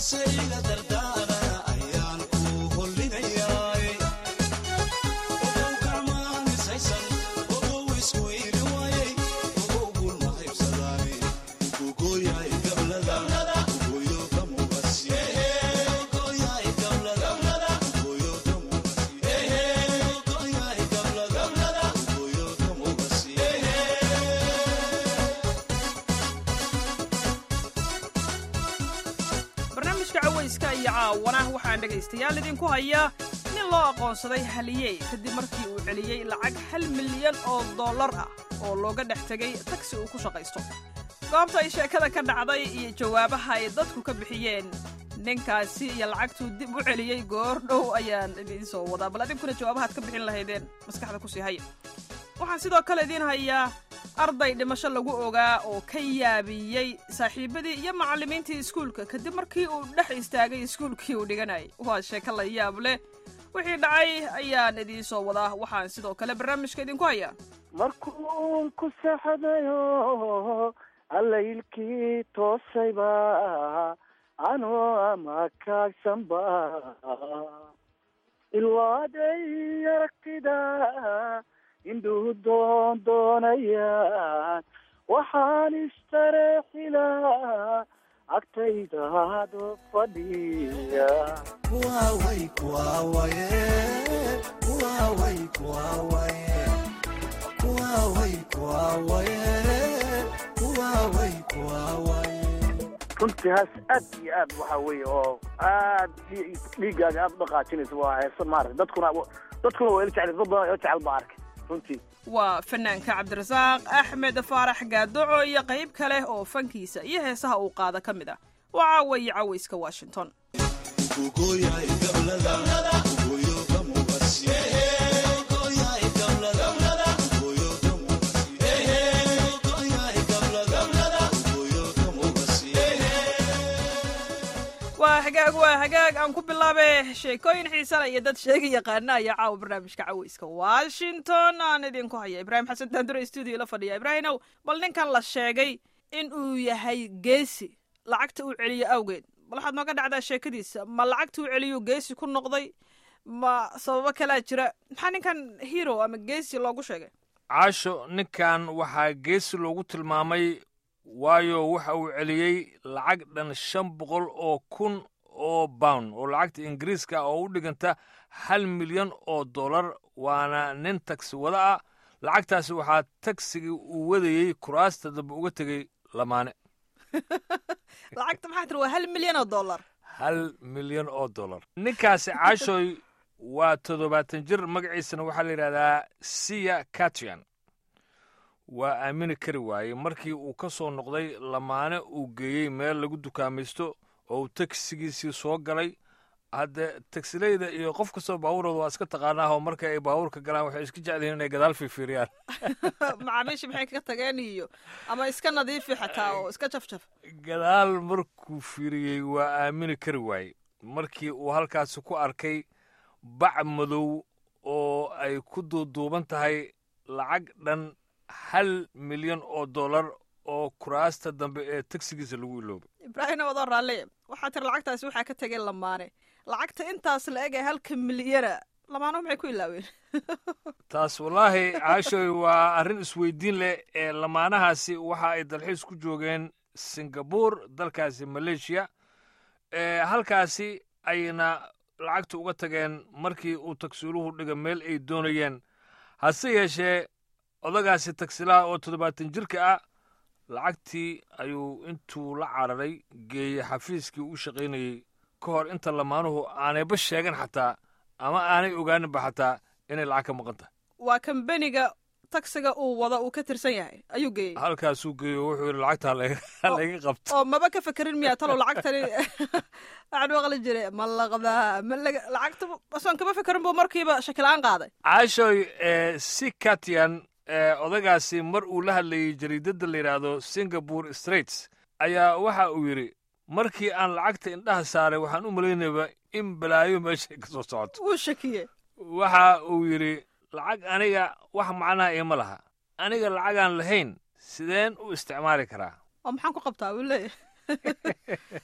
waxaan dhagaystayaal idinku haya nin loo aqoonsaday haliyey kadib markii uu celiyey lacag $1 milyan ah oo looga dhex tegay taksi uu ku shaqaysto. goobta ay sheekada ka dhacday iyo jawaabaha ay dadku ka bixiyeen ninkaasi iyo lacagtuu dib u celiyey goordhow ayaan idiin soo wadaa, bal adinkuna jawaabahaad ka bixin lahaydeen maskaxda ku sii haya. waxaan sidoo kale idiin hayaa arday dhimasho lagu ogaa oo ka yaabiyey saaxiibadii iyo macallimiintii iskuulka kadib markii uu dhex istaagay iskuulkii uu dhiganayay. waa sheeko la yaab leh. wixii dhacay ayaan idiin soo wadaa. waxaan sidoo kale barnaamijka idinku hayaa markuu ku saxdayo allaylkii toosayba anoo ama kaagsanba ilwaaday aragtida indhuhu doonayaan waxaan istareexilaa agtaydaado fadhiya runtihaas aad iyo aad waxa weeye oo aad dhiigaaga aad u dhaqaajinaysa waa heesa maaragta dadkuna waa ila jecel dad badan oo jecel baa arkay runtii. waa fanaanka cabdirasaaq axmed faarax gaadoco iyo qayb kale oo fankiisa iyo heesaha uu qaada ka mid ah. waa caawaye cawayska Washington. waa hagaag aan ku bilaabe sheekooyin xiisa leh iyo dad sheega yaqaana ayaa caawa barnaamijka cawayska Washington aan idinku haya. Ibraahim Xasan Daandure studio la fadhiya. Ibraahimow, bal ninkan la sheegay in uu yahay geesi lacagta uu celiyo awgeed, bal waxaad nooga dhacdaa sheekadiisa. ma lacagta uu celiyo geesi ku noqday, ma sababo kalaa jira? maxaa ninkan hero ama geesi loogu sheegay? caasho, ninkan waxaa geesi loogu tilmaamay waayo waxa uu celiyey lacag dhan 500,000 oo pound oo lacagta ingiriiska oo u dhiganta $1 milyan. waana nin taksi wada ah. lacagtaasi waxaa tagsigii uu wadayey kuraasta dambe uga tegey lamaane. lacagta maxaa tiri waa $1 milyan? $1 milyan. ninkaasi caashoy waa 70 jir, magaciisana waxaa la yidhahdaa Sia Katian. waa aamini kari waayey markii uu ka soo noqday lamaane uu geeyey meel lagu dukaamaysto oo uu tagsigiisii soo galay. hadde tagsileyda iyo qof kastoo baabuurooda waa iska taqaanaahoo marka ay baabuurka galaan waxay iska jeclihiin inay gadaal fiiriyaan. macaamiisha maxay ka tageen iyo ama iska nadiifi xataa oo iska jafjaf. gadaal markuu fiiriyey waa aamini kari waayey markii uu halkaasi ku arkay bac madow oo ay ku duuduuban tahay lacag dhan $1 milyan oo kuraasta dambe ee tagsigiisa lagu iloobay. Ibraahim wadoo raalle, waxaa tiri lacagtaasi waxaa ka tegay lamaane. lacagta intaas la eg ee $1 milyan lamaano maxay ku ilaaween? taas wallaahi caashoy waa arrin isweydiin leh. ee lamaanahaasi waxa ay dalxiis ku joogeen Singapore, dalkaasi Malaysia. halkaasi ayna lacagta uga tageen markii uu tagsiiluhu dhiga meel ay doonayeen. hase yeeshee odagaasi tagsilaha oo 70 jirka ah lacagtii ayuu intuu la cararay geeyey xafiiskii u shaqaynayey ka hor inta lamaanuhu aanayba sheegan xataa ama aanay ogaaninba xataa inay lacag ka maqan tahay. waa kambaniga tagsiga uu wada uu ka tirsan yahay ayuu geeyey. halkaasuu geeyey oo wuxuu yidhi lacagtaa layga qabto. oo maba ka fekerin miyaa talow lacagtani waxaan maqli jiray ma laqdaa lacagta asoon kama fekerin buu markiiba shakilaan qaaday. caashoy si Katian odagaasi mar uu la hadlayey jariidadda la yidhaahdo Singapore Straits ayaa waxa uu yidhi markii aan lacagta indhaha saaray waxaan u malaynayba in balaayo meeshay ka soo socoto. wuu shakiye. waxa uu yidhi lacag aniga wax macnaha iima laha. aniga lacagaan lahayn sideen u isticmaali karaa? oo maxaan ku qabtaa wuu leeyahay.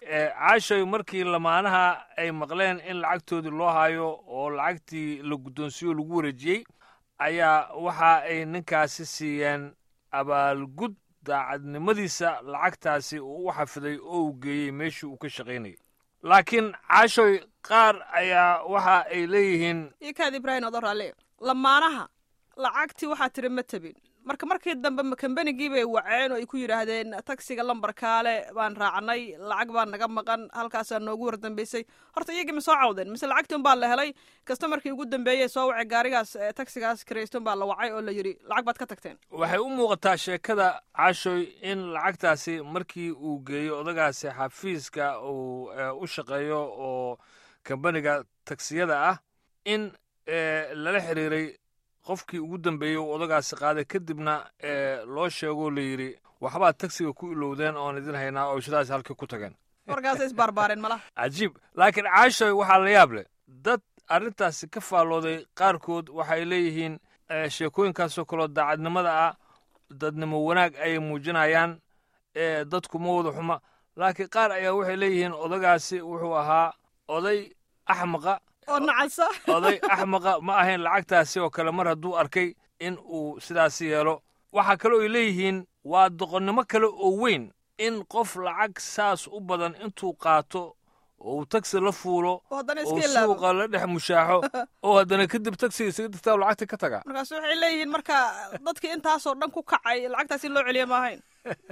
caashoy markii lamaanaha ay maqleen in lacagtoodii loo hayo oo lacagtii la guddoonsiyo lagu wareejiyey ayaa waxa ay ninkaasi siiyeen abaalgud daacadnimadiisa lacagtaasi uu u xafiday oo uu geeyey meeshii uu ka shaqaynayay laakiin caashoy qaar ayaa waxa ay leeyihiin ikaad ibraahim odoraale lamaanaha lacagtii waxaa tiri ma tabin markii dambe kambanigii bay waceen oo ay ku yidhaahdeen tagsiga lambarkaale baan raacnay lacag baa naga maqan halkaasaa noogu wardambaysay horta iyagii ma soo cawdeen mise lacagtii un baa la helay kasta markii ugu dambeeyey soo wacay gaarigaas tagsigaas kiraysto baa la wacay oo la yidhi lacag baad ka tagteen waxay u muuqataa sheekada caashoy in lacagtaasi markii uu geeyo odagaasi xafiiska uu u shaqeeyo oo kambaniga tagsiyada ah in lala xiriiray qofkii ugu dambeeyey uu odagaasi qaaday kadibna loo sheegoo la yidhi waxbaad tagsiga ku ilowdeen oon idin haynaa oo shadaasi halkii ku tageen markaasay isbaarbaareen malaha cajiib laakiin caashoy waxaa la yaab leh dad arrintaasi ka faallooday qaarkood waxay leeyihiin sheekooyinkaasoo kaloo daacadnimada ah dadnimo wanaag ayay muujinayaan dadku ma wada xuma laakiin qaar ayaa waxay leeyihiin odagaasi wuxuu ahaa oday axmaqa oo nacasa oday axmaqa ma ahayn lacagtaasi oo kale mar hadduu arkay in uu sidaasi yeelo waxaa kaloo ay leeyihiin waa doqonnimo kale oo weyn in qof lacag saas u badan intuu qaato oo uu tagsi la fuulo oo suuqa la dhex mushaaxo oo haddana kadib tagsiga isaga dirtaa lacagta ka taga markaas waxay leeyihiin marka dadkii intaasoo dhan ku kacay lacagtaasi loo celiya ma ahayn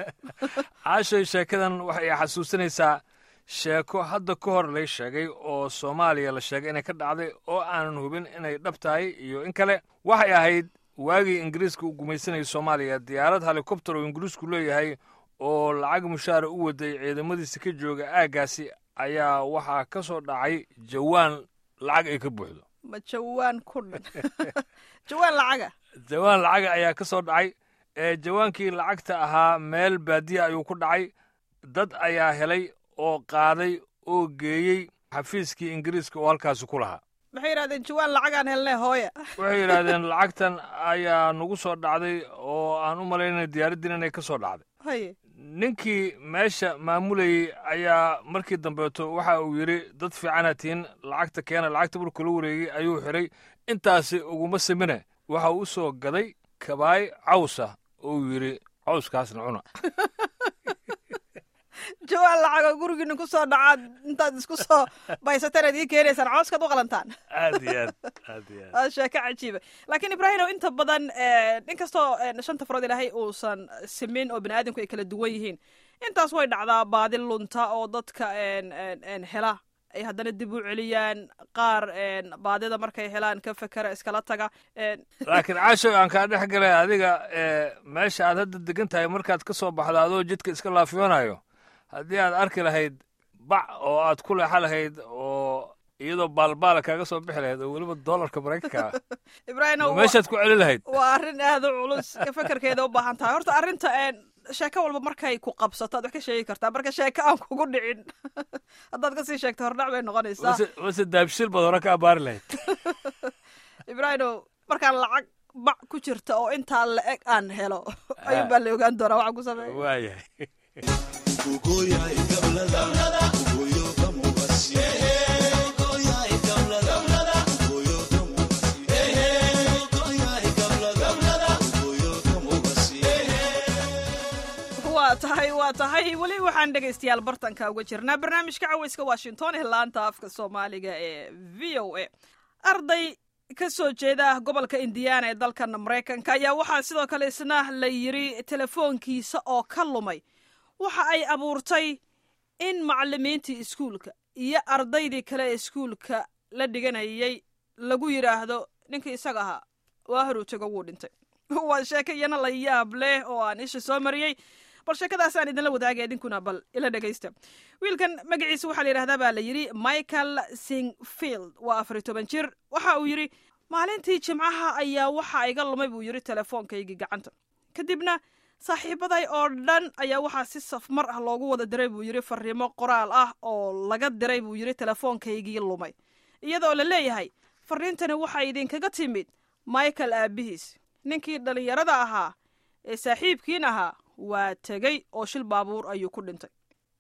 caashoy sheekadan waxay xasuusinaysaa sheeko hadda ka hor lay sheegay oo soomaaliya la sheegay inay ka dhacday oo aanan hubin inay dhab tahay iyo in kale waxay ahayd waagii ingiriiska uu gumaysanayay soomaaliya diyaarad helikobter oo ingiriisku leeyahay oo lacag mushaara u waday ciidamadiisa ka jooga aaggaasi ayaa waxaa ka soo dhacay jawaan lacag ay ka buuxdo ma jawaan ku dhan jawaan lacaga ayaa ka soo dhacay jawaankii lacagta ahaa meel baadiya ayuu ku dhacay dad ayaa helay oo qaaday oo geeyey xafiiskii ingiriiska oo halkaasi ku lahaa maxay yidhahdeen jawaan lacagaan helnay hooya waxay yidhaahdeen lacagtan ayaa nagu soo dhacday oo aan u malaynay diyaaraddiin inay ka soo dhacday haye ninkii meesha maamulayey ayaa markii dambeeto waxa uu yidhi dad fiicana tihiin lacagta keena lacagta markuu la wareegay ayuu xidhay intaasi uguma samine waxa uu u soo gaday kabaay cawsa oo uu yidhi cawskaasna cuna jawaan lacagoo gurigiina ku soo dhacaad intaad isku soo baysateen ad ii keenaysaan cawskaad u qalantaan aad iyo aad waa sheeko cajiiba laakiin ibraahimow inta badan in kastoo shanta farood ilaahay uusan simin oo bani aadamku ay kala duwan yihiin intaas way dhacdaa baadi lunta oo dadka hela ay haddana dib u celiyaan qaar baadida markay helaan ka fekera iskala taga laakiin caashoy aan kaa dhex galay adiga meesha aad hadda degan tahay markaad ka soo baxdo adoo jidka iska laafiyoonayo haddii aad arki lahayd bac oo aad ku leexa lahayd oo iyadoo baalbaala kaaga soo bixi lahayd oo weliba dollarka maraykanka ibraahimow meeshaad ku celin lahayd waa arrin aad u culus ka fekerkeeda u baahan tahay horta arrinta sheeko walba markay ku qabsato ad wax ka sheegi kartaa marka sheeko aan kugu dhicin haddaad kasii sheegto hordhac bay noqonaysaa wase daabshil baad hore ka abaari lahayd ibraahimow markaan lacag bac ku jirta oo intaa la eg aan helo ayuun baa la ogaan doonaa waxaan ku sameeya waayahay waa tahay weli waxaan dhegaystayaal bartanka uga jirnaa barnaamijka cawayska washington ee laanta afka soomaaliga ee v o a arday ka soo jeeda gobolka indiana ee dalkan maraykanka ayaa waxaa sidoo kale isna la yidhi telefoonkiisa oo ka lumay waxa ay abuurtay in macallimiintii iskuulka iyo ardaydii kale ee iskuulka la dhiganayay lagu yidhaahdo ninkii isaga ahaa waa horuu tego wuu dhintay waa sheeko iyana la yaab leh oo aan isha soo mariyey bal sheekadaasaan idinla wadaagay idinkuna bal ila dhegaysta wiilkan magaciisa waxaa la yidhahdaa baa la yidhi michael singfield waa 14 jir waxa uu yidhi maalintii jimcaha ayaa waxa iga lumay buu yidhi telefoonkaygii gacanta kadibna saaxiibaday oo dhan ayaa waxaa si safmar ah loogu wada diray buu yidhi fariimo qoraal ah oo laga diray buu yidhi telefoonkaygii lumay iyadoo la leeyahay fariintani waxaa idinkaga timid michael aabihiis ninkii dhallinyarada ahaa ee saaxiibkiin ahaa waa tegey oo shil baabuur ayuu ku dhintay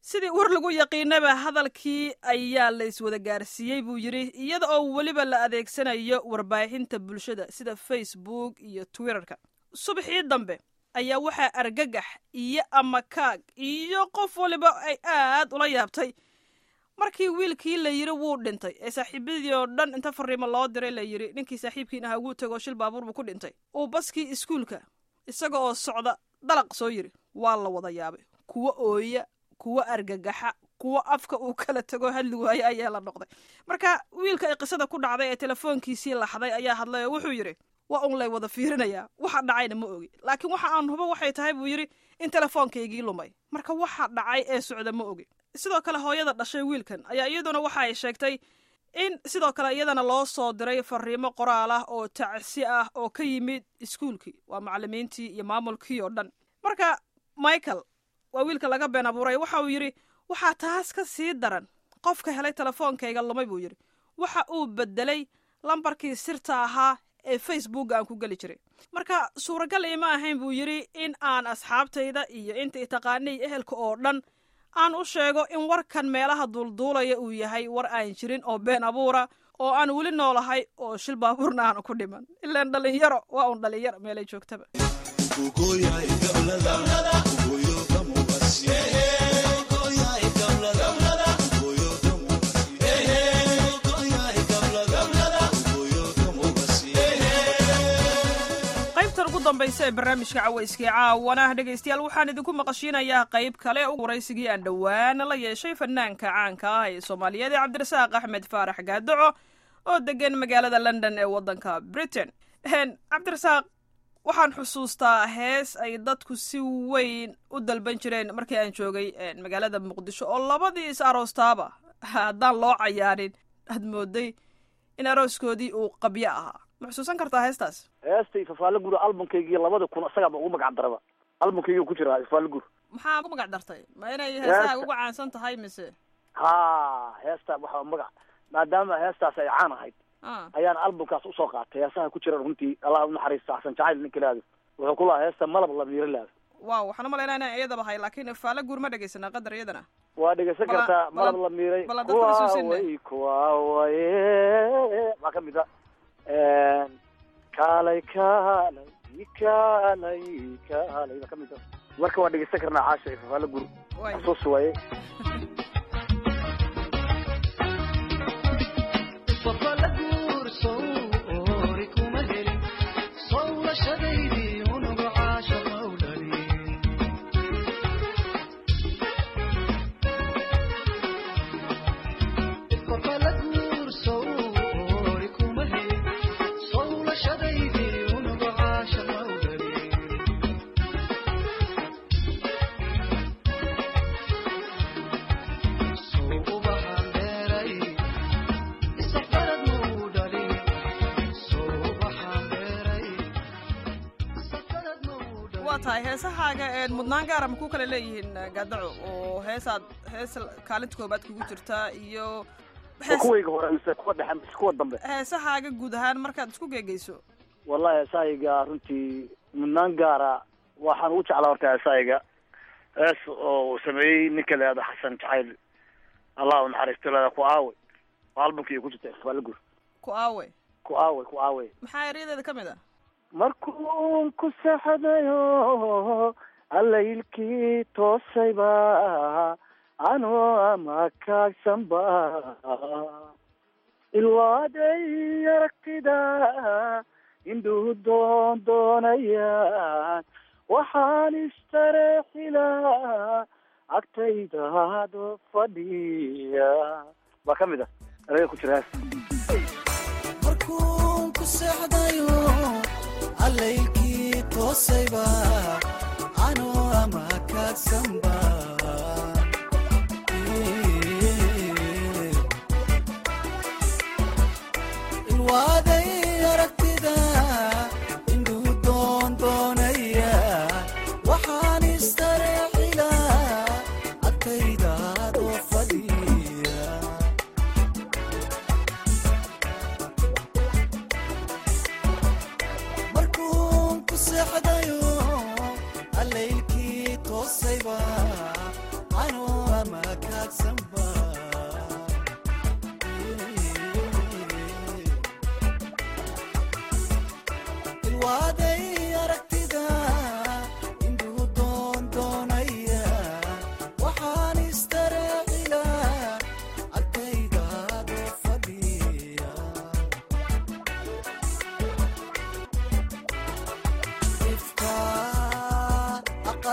sidii war lagu yaqiinaba hadalkii ayaa la iswada gaarsiiyey buu yidhi iyada oo weliba la adeegsanayo warbaahinta bulshada sida Facebook iyo Twitterka. Subaxii dambe ayaa waxaa argagax iyo amakaag iyo qof waliba ay aad ula yaabtay markii wiilkii la yiri wuu dhintay ee saaxiibadii oo dhan inta fariimo loo diray la yiri ninkii saaxiibkiina ha ugu tago shil baabuur ku dhintay oo baskii iskuulka isaga oo socda dalaq soo yiri waa la wada yaabay kuwa ooya kuwa argagaxa kuwa afka uu kala tago hadli waayay ayaa la noqday marka wiilka ay qisada ku dhacday ee telefoonkiisii laxday ayaa hadlay wuxuu yiri waa un lay wada fiirinaya waxa dhacayna ma ogi laakiin waxa aan hubo waxay tahay buu yiri in telefoonkaygii lumay marka waxa dhacay ee socda ma ogi sidoo kale hooyada dhashay wiilkan ayaa iyaduna waxa ay sheegtay in sidoo kale iyadana loo soo diray fariimo qoraal ah oo tacsi ah oo ka yimid iskuulkii waa macallimiintii iyo maamulkii oo dhan marka Michael waa wiilka laga been abuuray waxa uu yiri waxa taas ka sii daran qofka helay telefoonkayga lumay buu yiri waxa uu bedelay lambarkii sirta ahaa ee Facebook aan ku gali jiray marka suuragal ima ahayn buu yiri in aan asxaabtayda iyo inta taqaanay ehelka oo dhan aan u sheego in warkan meelaha duulduulaya uu yahay war aan jirin oo been abuura oo aan weli noolahay oo shil baabuurna aan ku dhiman ilaan dhalinyaro waa un dhalinyaro meelay joogtaba dambaysa barnaamijka cawayska caawana dhageystayaal waxaan idinku maqashiinayaa qayb kale oo waraysigii aan dhawaan la yeeshay fanaanka caanka ah ee Soomaaliyeed Cabdirasaaq Axmed Faarax Gaadaco oo degan magaalada London ee wadanka Britain. Cabdirasaaq waxaan xusuustaa hees ay dadku si weyn u dalban jireen markii aan joogay magaalada Muqdisho oo labadii is aroostaaba haddaan loo cayaarin aad mooday in arooskoodii uu qabyo ahaa محسوسان كرتا هستاس هستي ففالجور ألبوم كيجي لبضة كون أصلا بقوم مقعد ضربة ألبوم كيجي كتير فالجور محا بقوم مقعد ضرتي ما أنا هستا بقوم عن سنت هاي مسه هستا بحا مقعد ما دام هستا سيعانة هاي أيان ألبوم كاس أسوقات هستا كتير رهنتي الله نحرس أحسن تعال نكلاد وكلها هستا ملب الله بير الله واو حنا مالنا أنا أيدا بهاي لكن فالجور ما دقيسنا قدر يدنا وادقيس كرتا ملب الله بيري كواوي ما كم بذا كالي كميدا marka waa dhageysan karnaa caashay faala gur soo suwaye faala gur soo rikuma helin soo la shadaydi unuga caasha mawlani faala gur soo heesahaaga mudnaan gaar ma ku kala leeyihiin Gaadaco oo hees kaalinta koobaad kugu jirta iyo kuwayga hore mise kuwa dhexe mise kuwa dambe heesahaaga guud ahaan markaad isku geegeyso wallahi heesahayga runtii mudnaan gaara waxaan u jeclaa horta heesahayga hees oo sameeyey ninka leeda Xasan Jacayl Allah u naxariisto leeda ku aawe albumkii ku jirta Falgur ku aawe maxaa ereyadeeda kamid ah markuu ku saxadayo allaylkii toosayba anoo ama kaagsanba ilwaaday aragtida indhuhu doonayaan waxaan istareexilaa agtaydaado fadhiya baa ka mid ah ereyga ku jira markuu ku saxadayo allaylkii toosayba anoo ama kaagsanba ilwaaday aragtida indhuu doonaya waxaan istareexilaa agtaydaadoo fadhiya markuu ku seexdayo allaylkii toosayba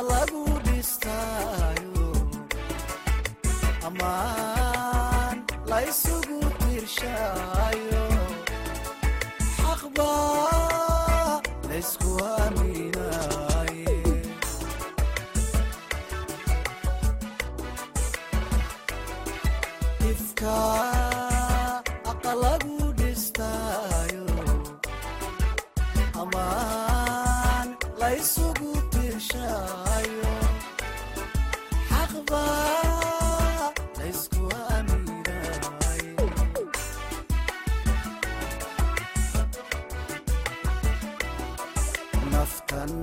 aqalagu dhistaayo amaan laysugu tirshaayo xaqba laysku aaminaaye ifka aqalagu dhistaayo amaan laysugu tirshaayo xaqba laysku aaminaaye naftan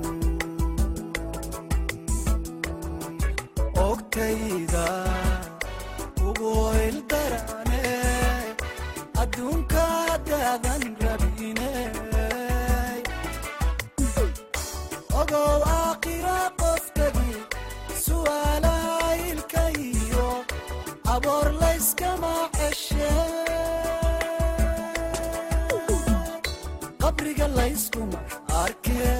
ogtayda ugu ildarane adduunka daadan rabine ogow aakhira qoftagi su'aalaha ilka iyo aboor layskama ceshe qabriga layskuma arke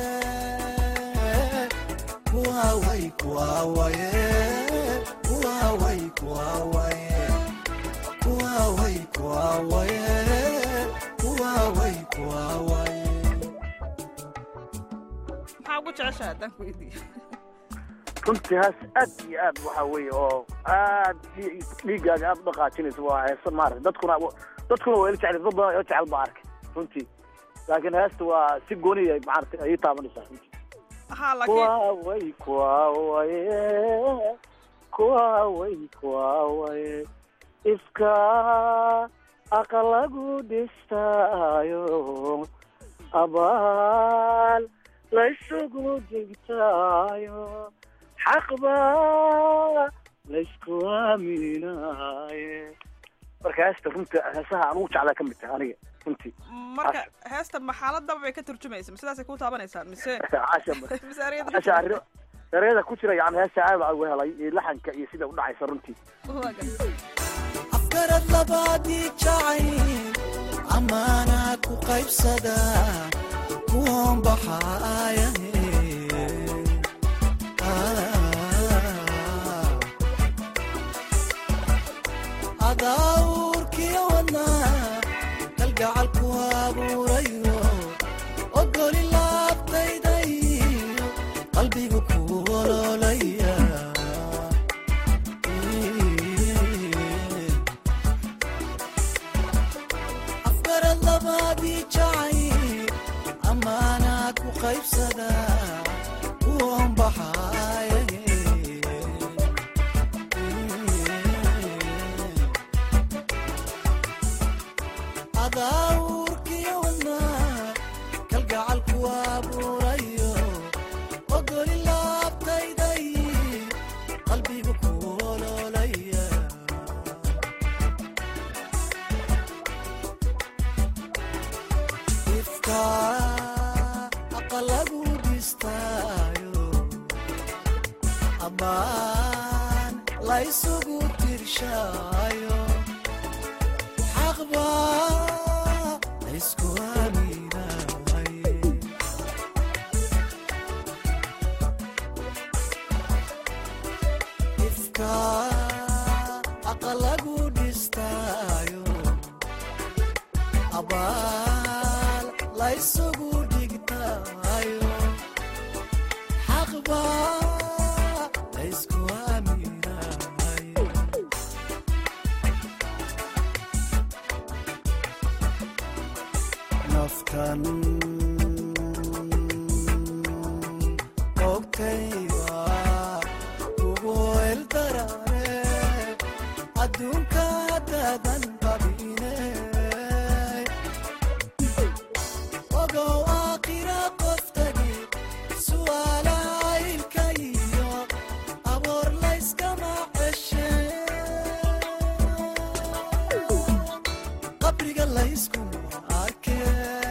kuwaaway kuwaawaye kuwaaway kuwaawaye kuwaaway kuwaawaye kuwaaway kuwaawaye maxaa ugu jeceshahay haddaan ku weydiiyo runtii haas aad iyo aad waxa weeye oo aad dhiiggaaga aad u dhaqaajinaysa waa heesa maarata dadkuna waa ila jecel dad badan oo jecel baa arkay runtii laakiin heesta waa si gooniya maarata ay taabanaysaa runtii haa laakiin kuwaaway kuwaawaye kuwaaway kuwaawaye ifka aqalagu dhistaayo abaal laysugu digtaayo xaqba laysku aaminaaye marka heesta runtii heesaha aan ugu jeclaa ka mid tahay aniga runtii marka heesta maxaaladaba bay ka turjumaysa ma sidaasay ku taabanaysaa mise mise ereyada ku jira yani heesta aad baa ugu helay iyo laxanka iyo sida u dhacaysa runtii afkarad labaadii jacayl amaana ku qaybsada kuwan baxaayahe adaawurkiyo wadnaa kalgacalku abuurayo ogoli laabtayda iyo qalbigu ku ololaya afkarad labaadii jacayl amaana ku qaybsada kuwan baxaayahe adaawurkiyo wadnaa kalgacalku abuurayo ogoli laabtayda iyo qalbigu ku ololaya ifka aqalagu dhistaayo amaan laysugu tirshaayo xaqba laysku aaminaaye ifka aqalagu dhistaayo abaal laysugu dhigtaayo xaqba laysku aaminaaye naftan ogtayda ugu ildarane adduunka daadan qabine ogow aakhira qoftagi su'aalaha ilka iyo aboor layskama ceshe qabriga layskuma arke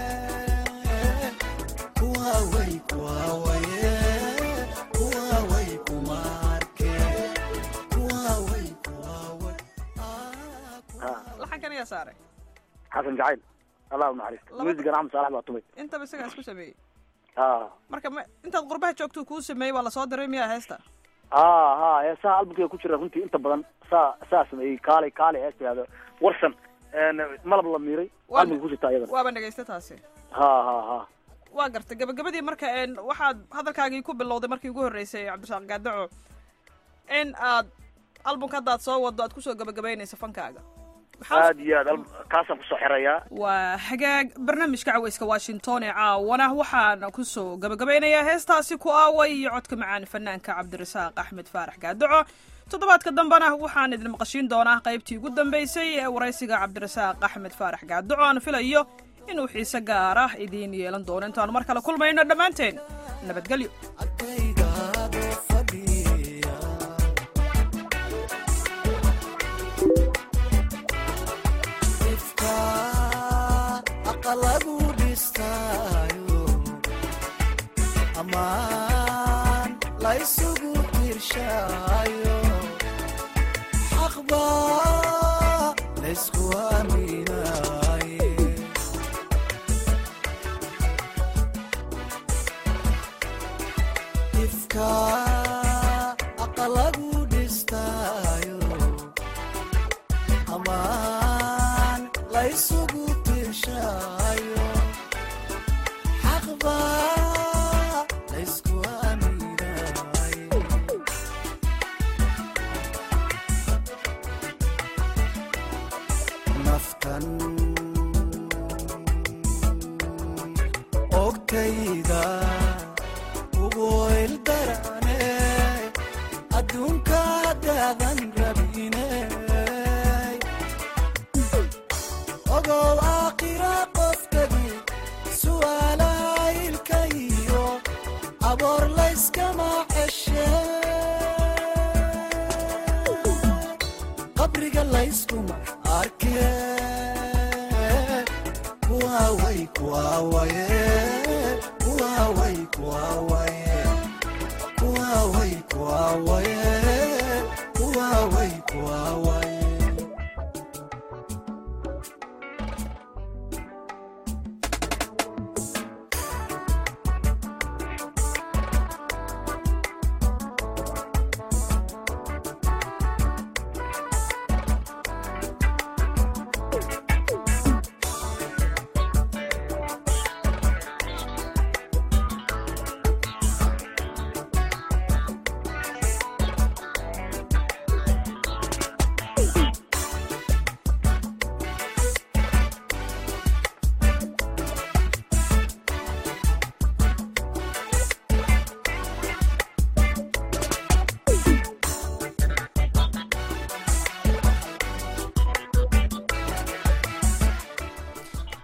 kuwaaway kuwaawaye kuwaaway kuma arke kuwaaway kuwaaway laxankan ayaa saaray xasan jacayl allah u naxariisto musiga naxmed saalax baa tumay intaba isagaa isku sameeyey ha marka intaad qurbaha joogto kuu sameeyey waa lasoo diray miyaa heesta ha heesaha albumkay ku jira runtii inta badan saa sameeyey kaali heesta yahdo warsan malab la miiray albumka ku jirta iyadana waaba dhegaysta taasi ha waa gartay gabagabadii marka waxaad hadalkaagii ku bilowday markii ugu horreysay cabdirasaaq gaadaco in aad albumka haddaad soo wado aad kusoo gabagabaynaysa fankaaga aad iyo aad kaasaan kusoo xirayaa waa hagaag barnaamijka caweyska washington ee caawana waxaan kusoo gabagabaynayaa heestaasi ku aaway iyo codka macaan fanaanka cabdirasaaq axmed faarax gaadaco toddobaadka dambena waxaan idin maqashiin doonaa qaybtii ugu dambeysay ee waraysiga cabdirasaaq axmed faarax gaadaco aan filayo inuu xiise gaar ah idiin yeelan doono intaanu mar kale kulmayno dhammaanteen nabadgelyo lagu dhistaayo amaan la isugu tirshaayo xaqba laysku aaminaaye ifka aqa lagu dhistaayo amaan la isugu tirshaayo naftan ogtayda ugu ildarane adduunka daadan rabine ogow aakhira qoftagi su'aalaha ilkayo aboor layskama ceshe qabriga layskuma arke kuwaaway kuwaawaye kuwaaway kuwaawaye kuwaaway kuwaawaye kuwaaway kuwaawaye